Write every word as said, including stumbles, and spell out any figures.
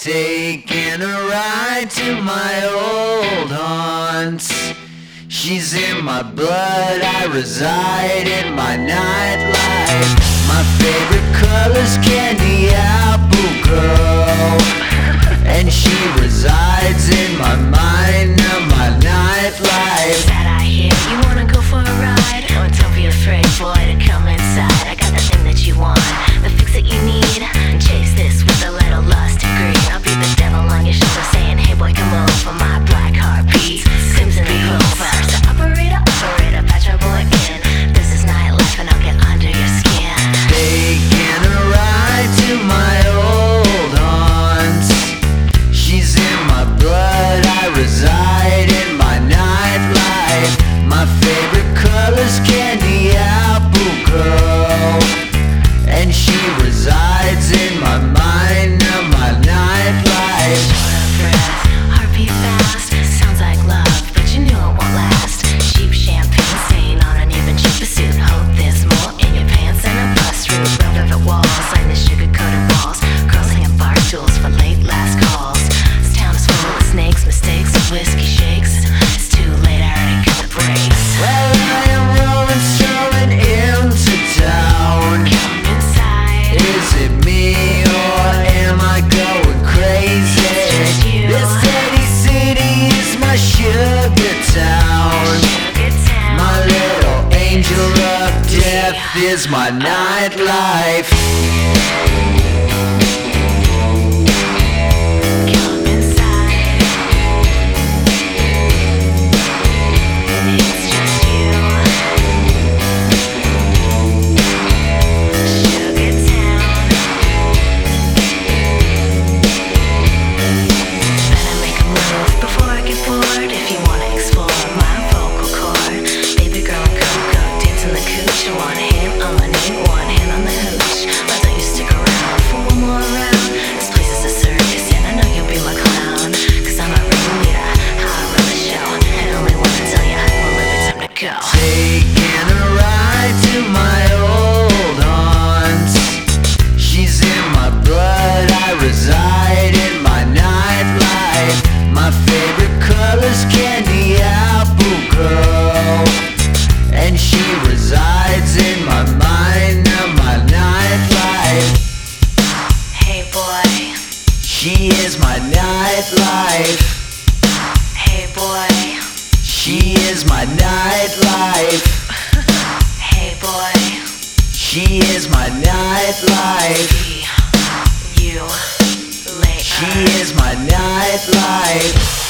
Taking a ride to my old haunts. She's in my blood, I reside in my nightlife. My favorite color's candy apple girl, and she resides in my mind of my nightlife. That I hear you wanna go for a ride? Oh, don't be afraid, boy, to come inside. I got the thing that you want, the fix that you need. Chase this with a little lust and greed. I'll be the devil on your shoulder saying, hey boy, come over. My black heart beats, crimson and clover. So operator, operator, patch your boy in. This is nightlife and I'll get under your skin. Taking a ride to my old haunts. She's in my blood, I reside in my nightlife. My favorite color's candy apple girl, and she resides in my mind of my nightlife. Short of breath, heartbeat fast, sounds like love, but you knew it won't last. Cheap champagne stain on an even cheaper suit. Hope there's more in your pants and a bust route. Real velvet walls, like the sugar-coated walls. Girls hanging bar stools for late last calls. This town is full of snakes, mistakes, and whiskey shakes. It's too late, I already cut the brakes. Well, I am rolling, strolling into town. Come inside. Is it me or am I going crazy? It's just you. This dirty city is my sugar town. Sugar town. My little angel of death is my nightlife. Come inside. It's just you. Sugar town. Better make a move before I get bored. If you wanna explore my vocal cord, baby girl and Coco dancing the cooch. One hand on my knee, one hand on the hooch. Why don't you stick around for one more round? This place is a circus, and I know you'll be my clown. Cause I'm a ringleader, how I run the show. And I only wanna tell ya, well, if it's time to go. Taking a ride to my old haunts. She's in my blood, I reside in my nightlife. My favorite color's candy apple girl, and she resides in my mind of my nightlife. Hey boy, She is my nightlife. hey boy, She is my nightlife. hey boy. She is my nightlife. See you later. She is my nightlife.